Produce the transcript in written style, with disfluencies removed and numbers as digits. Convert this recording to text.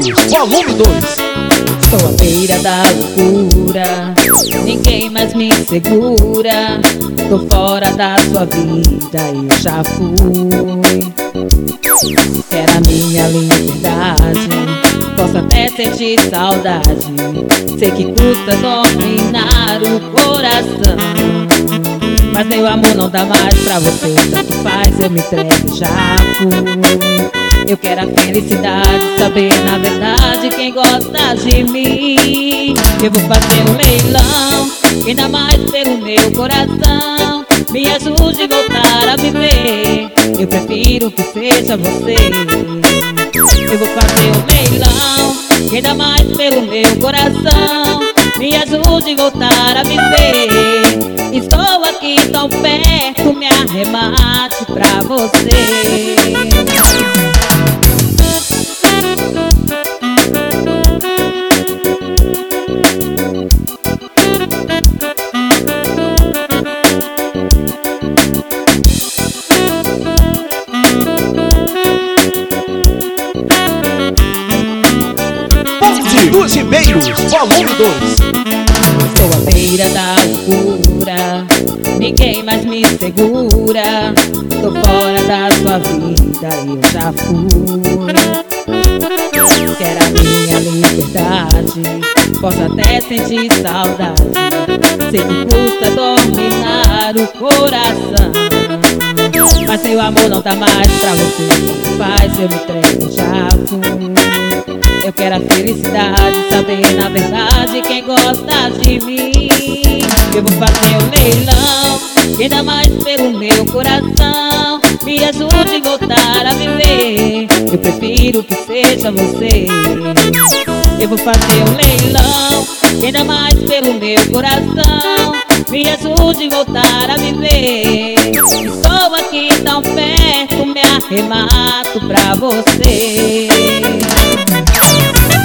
Volume 2. Estou à beira da loucura, ninguém mais me segura. Tô fora da sua vida, eu já fui. Quero a minha liberdade, posso até sentir saudade. Sei que custa dominar o coração, mas meu amor não dá mais pra você. Tanto faz, eu me entrego, já fui. Eu quero a felicidade, saber na verdade quem gosta de mim. Eu vou fazer um leilão, ainda mais pelo meu coração. Me ajude a voltar a viver, eu prefiro que seja você. Eu vou fazer um leilão, ainda mais pelo meu coração. Me ajude a voltar a viver. Estou aqui tão perto, me arremate pra você. Dos e-mails, volume 2. Estou à beira da loucura, ninguém mais me segura. Tô fora da sua vida, eu já fui. Quero a minha liberdade, posso até sentir saudade. Sei que custa dominar o coração, mas seu amor não tá mais pra você. Faz, eu me entrego, já fui. Eu quero a felicidade, saber na verdade quem gosta de mim. Eu vou fazer um leilão, ainda mais pelo meu coração. Me ajude a voltar a viver, eu prefiro que seja você. Eu vou fazer um leilão, ainda mais pelo meu coração. Me ajude a voltar a viver. Estou aqui tão perto, me arremato pra você.